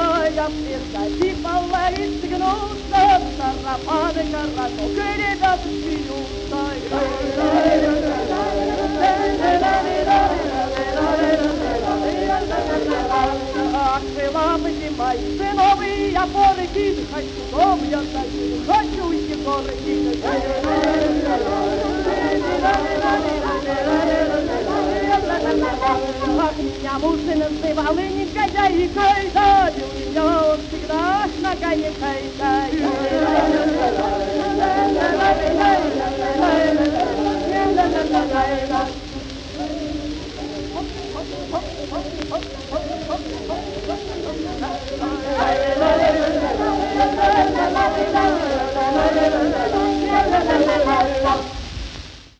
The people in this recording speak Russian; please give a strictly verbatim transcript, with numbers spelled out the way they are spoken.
я всегда половицы гнутся, сарафаны городок, и ребята смеются. Ах, вы, лапы мои, сыновые опоры, хочу дом я даю, хочу и горы кидать. Ах, меня муж называл и негодяйкой, да, бил меня он всегда ногами кайкой. Hey,